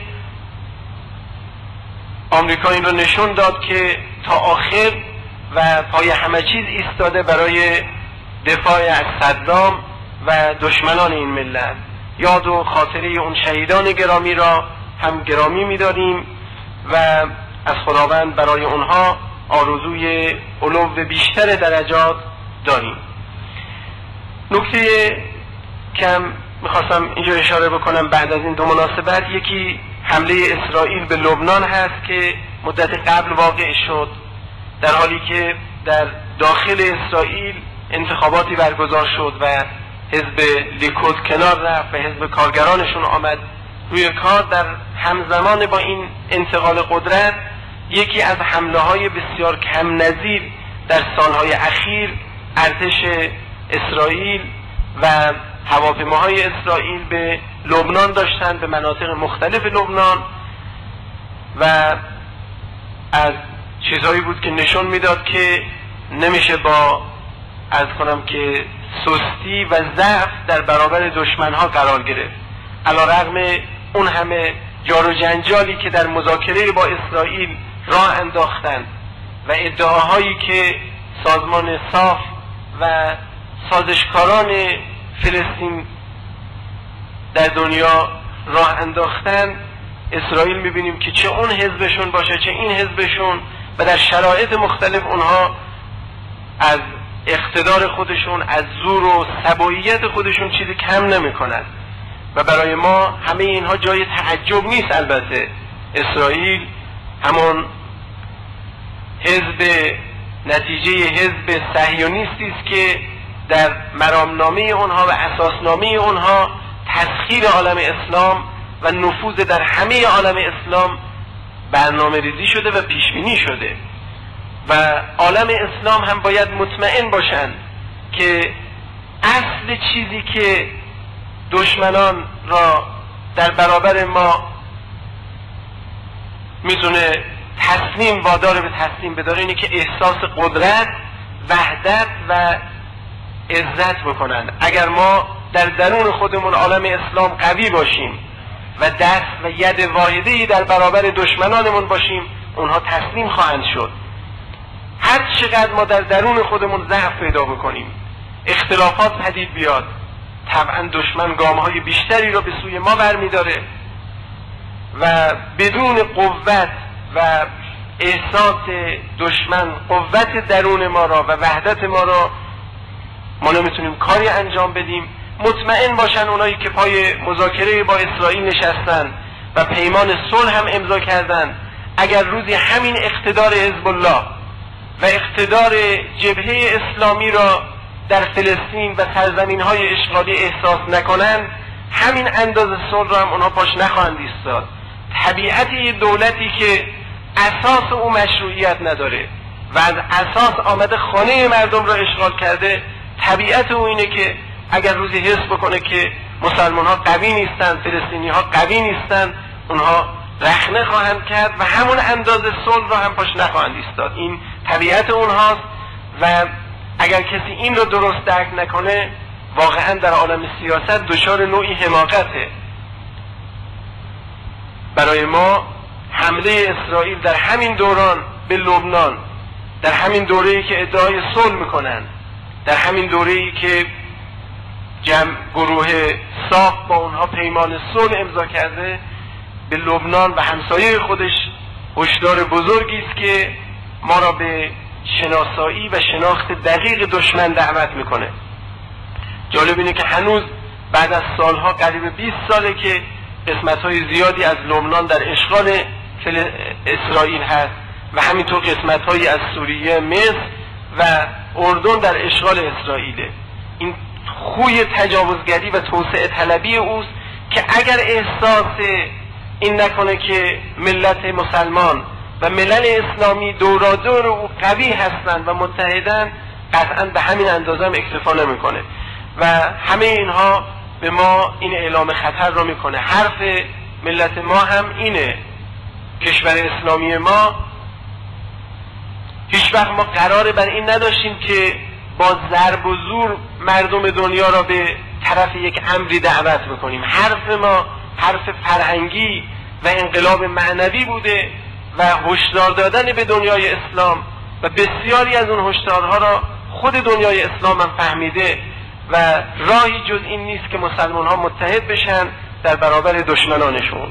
آمریکا این رو نشون داد که تا آخر و پای همه چیز ایستاده برای دفاع از صدام و دشمنان این ملت. یاد و خاطره اون شهیدان گرامی را هم گرامی می‌داریم و از خداوند برای اونها آرزوی علو بیشتر درجات داریم. نکته کم میخواستم اینجا اشاره بکنم بعد از این دو مناسبت، یکی حمله اسرائیل به لبنان هست که مدت قبل واقع شد در حالی که در داخل اسرائیل انتخاباتی برگزار شد و حزب لیکود کنار رفت و حزب کارگرانشون آمد روی کار. در همزمان با این انتقال قدرت یکی از حمله های بسیار کم نظیر در سالهای اخیر ارتش اسرائیل و هواپیماهای اسرائیل به لبنان داشتند، به مناطق مختلف لبنان، و از چیزهایی بود که نشون میداد که نمیشه با عرض کنم که سستی و ضعف در برابر دشمنها قرار گرفت. علیرغم اون همه جار و جنجالی که در مذاکره با اسرائیل راه انداختند و ادعاهایی که سازمان صاف و سازشکاران فلسطین در دنیا راه انداختند، اسرائیل میبینیم که چه اون حزبشون باشه چه این حزبشون و در شرایط مختلف اونها از اقتدار خودشون، از زور و سبوییت خودشون چیزی کم نمیکنند و برای ما همه اینها جای تعجب نیست. البته اسرائیل همون حزب نتیجه حزب صهیونیستی است که در مرامنامه اونها و اساسنامه اونها تسخیر عالم اسلام و نفوذ در همه عالم اسلام برنامه ریزی شده و پیش بینی شده و عالم اسلام هم باید مطمئن باشند که اصل چیزی که دشمنان را در برابر ما میتونه تسلیم وادار به تسلیم بداره اینه که احساس قدرت، وحدت و عزت بکنن. اگر ما در درون خودمون عالم اسلام قوی باشیم و دست و ید واحده‌ای در برابر دشمنانمون باشیم، اونها تسلیم خواهند شد. هر چقدر ما در درون خودمون ضعف پیدا بکنیم، اختلافات پدید بیاد، طبعا دشمن گام‌های بیشتری رو به سوی ما برمی‌داره و بدون قوت و احساس دشمن قوت درون ما را و وحدت ما را ما نمیتونیم کاری انجام بدیم. مطمئن باشن اونایی که پای مذاکره با اسرائیل نشستن و پیمان صلح هم امضا کردن، اگر روزی همین اقتدار حزب الله و اقتدار جبهه اسلامی را در فلسطین و سرزمین‌های اشغالی احساس نکنند، همین اندازه صلح را هم اونها پاش نخواهند ایستاد. طبیعت یه دولتی که اساس او مشروعیت نداره و از اساس آمده خانه مردم را اشغال کرده، طبیعت او اینه که اگر روزی حس بکنه که مسلمان ها قوی نیستن، فلسطینی ها قوی نیستن، اونها رخنه خواهند کرد و همون اندازه صلح را هم پاش نخواهند ایستاد. این طبیعت اونهاست و اگر کسی این رو درست درک نکنه، واقعا در عالم سیاست دچار نوعی حماقته. برای ما حمله اسرائیل در همین دوران به لبنان، در همین دوره‌ای که ادعای صلح میکنن، در همین دوره‌ای که جمع گروه صاف با اونها پیمان صلح امضا کرده، به لبنان و همسایه خودش هشدار بزرگی است که ما را به شناسایی و شناخت دقیق دشمن دعوت میکنه. جالب اینه که هنوز بعد از سالها، قریب بیست ساله که قسمت‌های زیادی از لبنان در اشغال اسرائیل هست و همینطور قسمت‌هایی از سوریه، مصر و اردن در اشغال اسرائیله. این خوی تجاوزگری و توسعه طلبی اوست که اگر احساس این نکنه که ملت مسلمان و ملل اسلامی دورادور او قوی هستند و متحدن، قطعا به همین اندازه هم اکتفا نمیکنه و همه اینها به ما این اعلام خطر رو میکنه. حرف ملت ما هم اینه، کشور اسلامی ما هیچ وقت ما قراره بر این نداشتیم که با ضرب و زور مردم دنیا را به طرف یک امری دعوت بکنیم. حرف ما حرف فرهنگی و انقلاب معنوی بوده و هشدار دادن به دنیای اسلام و بسیاری از اون هشدارها را خود دنیای اسلام هم فهمیده و راهی جز این نیست که مسلمان ها متحد بشن در برابر دشمنانشون.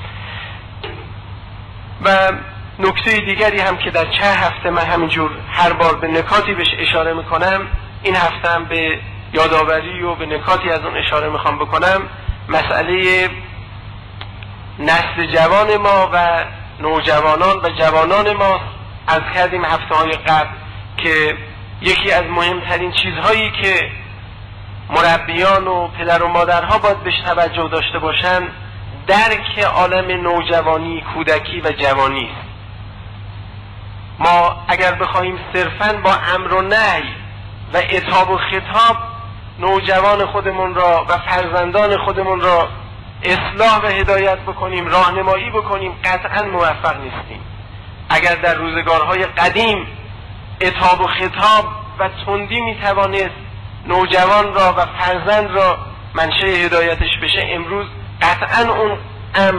و نکته دیگری هم که در چند هفته من همینجور هر بار به نکاتی بهش اشاره میکنم، این هفته هم به یادآوری و به نکاتی از اون اشاره میخوام بکنم، مسئله نسل جوان ما و نوجوانان و جوانان ما. از کردیم هفته های قبل که یکی از مهمترین چیزهایی که مربیان و پدر و مادرها باید بهش توجه داشته باشن، درک عالم نوجوانی، کودکی و جوانی است. ما اگر بخواهیم صرفاً با امر و نهی و عتاب و خطاب نوجوان خودمون را و فرزندان خودمون را اصلاح و هدایت بکنیم، راهنمایی بکنیم، قطعاً موفق نیستیم. اگر در روزگارهای قدیم عتاب و خطاب و تندی میتوانست نوجوان را و فرزند را منشأ هدایتش بشه، امروز قطعاً اون امر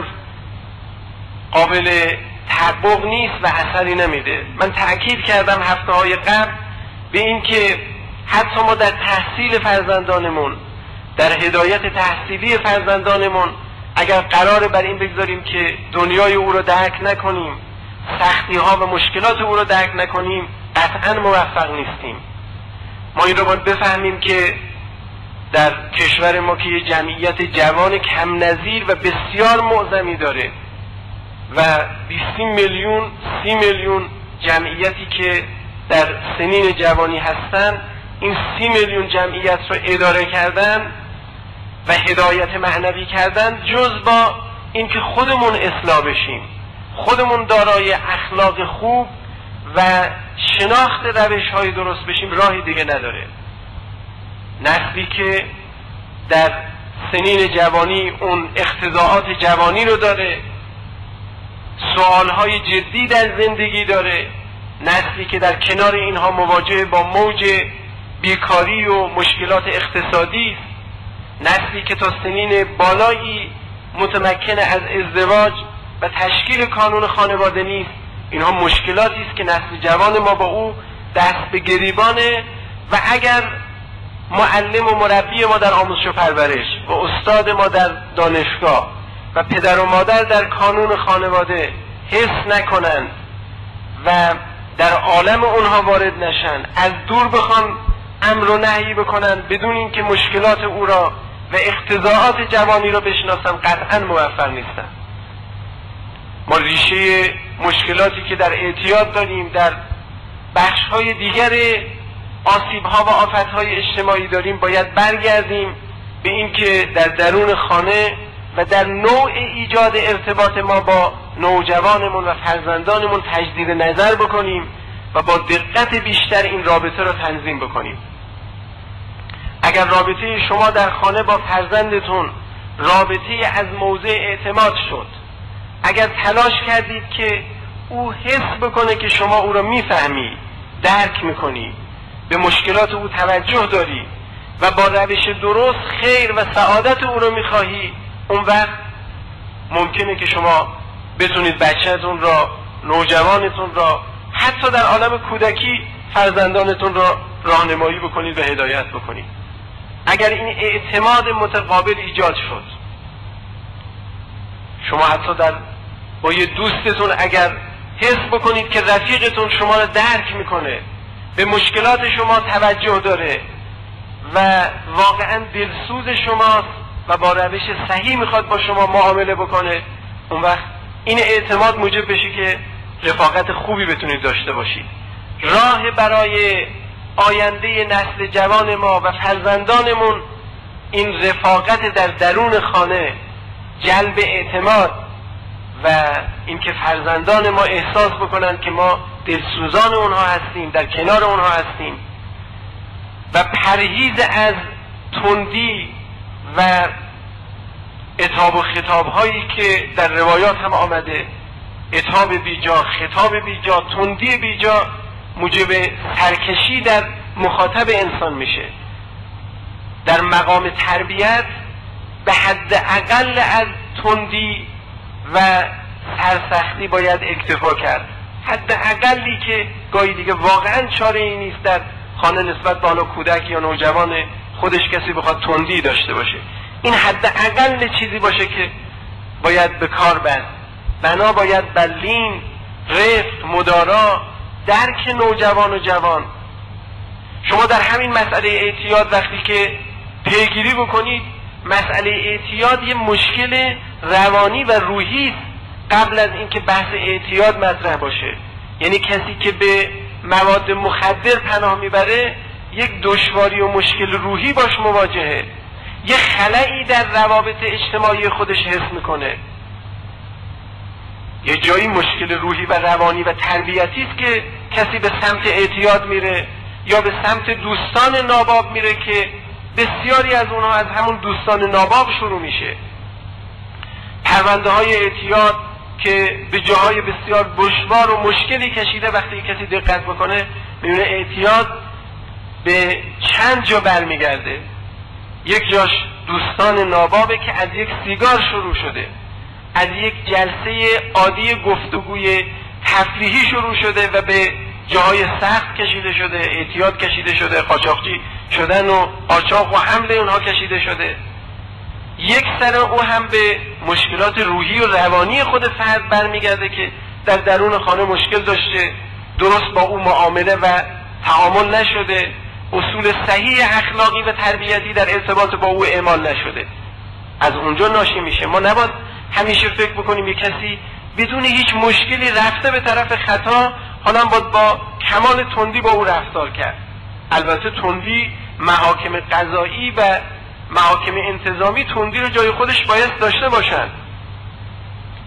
قابل تحقق نیست و اثری نمیده. من تأکید کردم هفته های قبل به این که حتی ما در تحصیل فرزندانمون، در هدایت تحصیلی فرزندانمون، اگر قراره بر این بگذاریم که دنیای او رو درک نکنیم، سختی ها و مشکلات او رو درک نکنیم، قطعا موفق نیستیم. ما این رو باید بفهمیم که در کشور ما که یه جمعیت جوان کم نظیر و بسیار معظمی داره و بیست میلیون سی میلیون جمعیتی که در سنین جوانی هستن، این سی میلیون جمعیت رو اداره کردن و هدایت معنوی کردن، جز با اینکه خودمون اصلاح بشیم، خودمون دارای اخلاق خوب و شناخت روش های درست بشیم راهی دیگه نداره. نسلی که در سنین جوانی اون اقتضاعات جوانی رو داره، سوالهای جدی در زندگی داره، نسلی که در کنار اینها مواجه با موج بیکاری و مشکلات اقتصادی است، نسلی که تا سنین بالایی متمکن از ازدواج و تشکیل کانون خانواده نیست. اینها مشکلاتی است که نسل جوان ما با او دست به گریبانه و اگر معلم و مربی ما در آموزش و پرورش و استاد ما در دانشگاه و پدر و مادر در کانون خانواده حس نکنند و در عالم اونها وارد نشن، از دور بخوان امر و نهی بکنند بدون اینکه مشکلات او را و اقتضاعات جوانی را بشناسن، قطعا موفق نیستن. ما ریشه مشکلاتی که در اعتیاد داریم، در بخش‌های دیگر آسیب‌ها و آفت‌های اجتماعی داریم، باید برگردیم به این که در درون خانه و در نوع ایجاد ارتباط ما با نوجوانمون و فرزندانمون تجدید نظر بکنیم و با دقت بیشتر این رابطه را تنظیم بکنیم. اگر رابطه شما در خانه با فرزندتون رابطه از موضع اعتماد شد، اگر تلاش کردید که او حس بکنه که شما او را میفهمی، درک میکنی، به مشکلات او توجه داری و با روش درست خیر و سعادت او را میخواهی، اون وقت ممکنه که شما بتونید بچه‌تون را، نوجوانتون را، حتی در عالم کودکی فرزندانتون را راهنمایی بکنید و هدایت بکنید. اگر این اعتماد متقابل ایجاد شد، شما حتی در با یه دوستتون اگر حس بکنید که رفیقتون شما را درک میکنه، به مشکلات شما توجه داره و واقعا دلسوز شماست و با روش صحیح میخواد با شما معامله بکنه، اون وقت این اعتماد موجب بشه که رفاقت خوبی بتونید داشته باشید. راه برای آینده نسل جوان ما و فرزندانمون این رفاقت در درون خانه، جلب اعتماد و اینکه فرزندان ما احساس بکنن که ما دلسوزان اونها هستیم، در کنار اونها هستیم و پرهیز از تندی و عتاب و خطاب هایی که در روایات هم آمده، عتاب بیجا، خطاب بیجا، تندی بیجا موجب سرکشی در مخاطب انسان میشه. در مقام تربیت به حد اقل از تندی و سرسختی باید اکتفا کرد، حد اقلی که گاهی دیگه واقعا چاره ای نیست در خانه نسبت به حالا کودک یا نوجوان خودش کسی بخواد تندی داشته باشه. این حد اقل چیزی باشه که باید به کار بست. بنا باید بر لین، رفق، مدارا، درک نوجوان و جوان. شما در همین مسئله اعتیاد وقتی که پیگیری بکنید، مسئله اعتیاد یه مشکل روانی و روحی است قبل از اینکه بحث اعتیاد مطرح باشه. یعنی کسی که به مواد مخدر پناه میبره یک دشواری و مشکل روحی باش مواجهه، یه خلایی در روابط اجتماعی خودش حس میکنه، یه جایی مشکل روحی و روانی و تربیتی است که کسی به سمت اعتیاد میره یا به سمت دوستان ناباب میره که بسیاری از اونها از همون دوستان ناباب شروع میشه. پرونده های اعتیاد که به جاهای بسیار دشوار و مشکلی کشیده، وقتی کسی دقت بکنه میبینه اعتیاد به چند جا برمیگرده. یک جاش دوستان نابابه که از یک سیگار شروع شده، از یک جلسه عادی گفتگوی تفریحی شروع شده و به جاهای سخت کشیده شده، اعتیاد کشیده شده، قاچاقچی شدن و قاچاق و حمل اونها کشیده شده. یک سر او هم به مشکلات روحی و روانی خود فرد برمیگرده که در درون خانه مشکل داشته، درست با او معامله و تعامل نشده، اصول صحیح اخلاقی و تربیتی در ارتباط با او اعمال نشده. از اونجا ناشی میشه. ما نباید همیشه فکر بکنیم یک کسی بدون هیچ مشکلی رفته به طرف خطا، حالا باید با کمال تندی با او رفتار کرد. البته تندی، محاکم قضایی و محاکم انتظامی تندی رو جای خودش باید داشته باشند،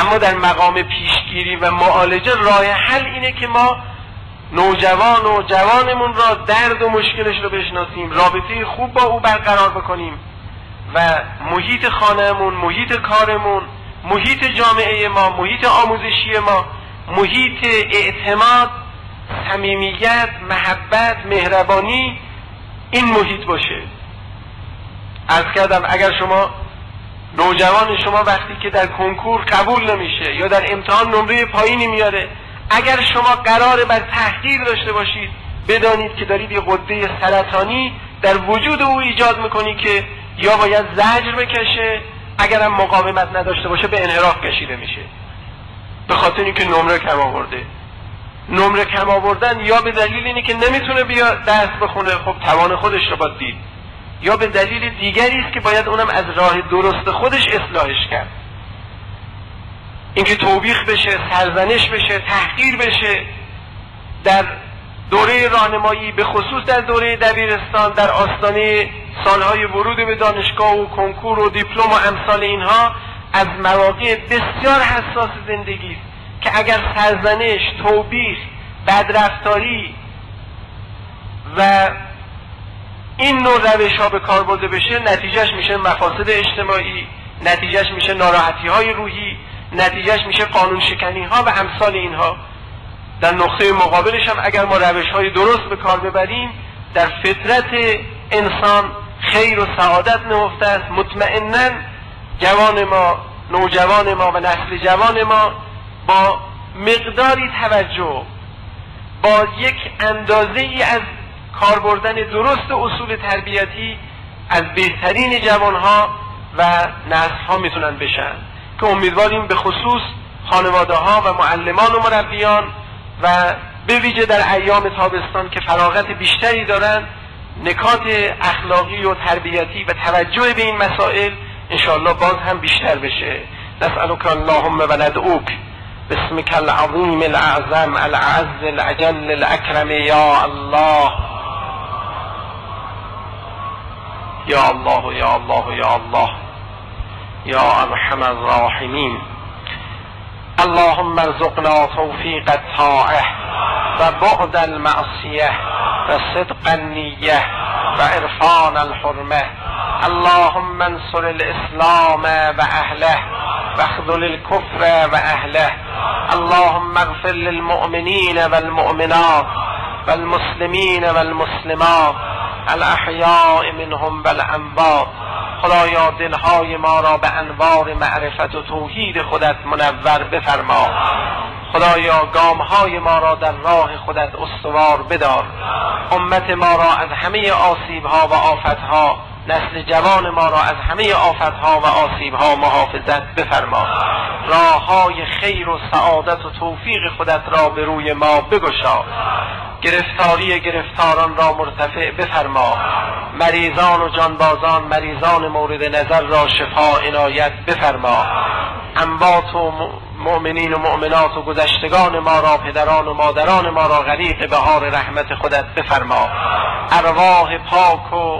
اما در مقام پیشگیری و معالجه راه حل اینه که ما نوجوان و جوانمون را درد و مشکلش رو بشناسیم، رابطه خوب با او برقرار بکنیم و محیط خانهمون، محیط کارمون، محیط جامعه ما، محیط آموزشی ما، محیط اعتماد، صمیمیت، محبت، مهربانی این محیط باشه. عرض کردم اگر شما نوجوان شما وقتی که در کنکور قبول نمیشه یا در امتحان نمره پایینی میاره، اگر شما قراره بر تحقیر داشته باشید، بدانید که دارید یه غده سرطانی در وجود او ایجاد میکنی که یا باید زجر بکشه، اگرم مقاومت نداشته باشه به انحراف کشیده میشه، به خاطر اینکه نمره کم آورده. نمره کم آوردن یا به دلیل اینه که نمیتونه بیا درس بخونه، خب توان خودش رو باید دید، یا به دلیل دیگری است که باید اونم از راه درست خودش اصلاحش کرد. اینکه توبیخ بشه، سرزنش بشه، تحقیر بشه در دوره راهنمایی، به خصوص در دوره دبیرستان، در آستانه سالهای ورود به دانشگاه و کنکور و دیپلم و امثال اینها، از مواقع بسیار حساس زندگی است که اگر سرزنش، توبیخ، بدرفتاری و این نوع روش ها به کار برده بشه، نتیجهش میشه مفاسد اجتماعی، نتیجهش میشه ناراحتی های روحی، نتیجهش میشه قانون شکنی ها و امثال اینها. در نقطه مقابلش هم اگر ما روش های درست به کار ببریم، در فطرت انسان خیر و سعادت نهفته است. مطمئناً جوان ما، نوجوان ما و نسل جوان ما با مقداری توجه، با یک اندازه ای از کار بردن درست اصول تربیتی، از بهترین جوانها و نسلها میتونن بشن که امیدواریم به خصوص خانواده ها و معلمان و مربیان و به ویژه در ایام تابستان که فراغت بیشتری دارن، نکات اخلاقی و تربیتی و توجه به این مسائل انشاءالله باز هم بیشتر بشه. نسألک اللهم و ندعوک باسمک العظیم الاعظم العز الاجل الاکرم یا الله یا الله یا الله یا الله یا ارحم الراحمین. اللهم ارزقنا توفیق الطاعه و بعد المعصیه و صدق النیه و عرفان الحرمه. اللهم انصر الاسلام و اهله و اخذل الكفر و اهله. اللهم اغفر للمؤمنین والمؤمنات والمسلمین والمسلمات الاحیاء منهم والاموات. خدایا دلهای ما را به انوار معرفت و توحید خودت منور بفرما. خدایا گامهای ما را در راه خودت استوار بدار. امت ما را از همه آسیبها و آفتها، نسل جوان ما را از همه آفتها و آسیبها محافظت بفرما. راههای خیر و سعادت و توفیق خودت را به روی ما بگشا. گرفتاری گرفتاران را مرتفع بفرما. مریضان و جانبازان، مریضان مورد نظر را شفا عنایت بفرما. اموات و مؤمنین و مؤمنات و گذشتگان ما را، پدران و مادران ما را غریق بهار رحمت خودت بفرما. ارواح پاک و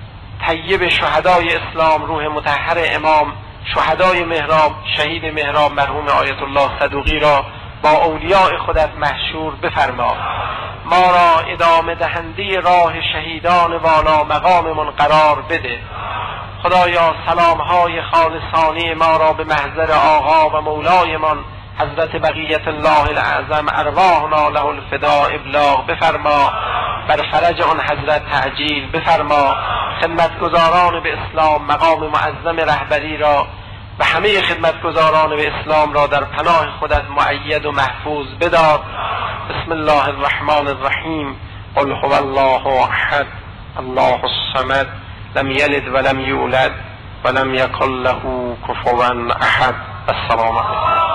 طیب شهدای اسلام، روح مطهر امام شهدای مهراب، شهید مهراب مرحوم آیت الله صدوقی را با اولیاء خودت محشور بفرما. ما را ادامه دهنده راه شهیدان والا مقاممون قرار بده. خدایا سلامهای خالصانه ما را به محضر آقا و مولایمان حضرت بقیت الله الاعظم ارواحنا له الفداء ابلاغ بفرما. بر فرج آن حضرت تعجیل بفرما. خدمتگزاران به اسلام مقام معظم رهبری را و همه خدمتگزاران به اسلام را در پناه خودت مؤید و محفوظ بدار. بسم الله الرحمن الرحیم. قل هو الله احد الله الصمد لم یلد ولم یولد ولم یکن له کفوا احد. السلام علیکم.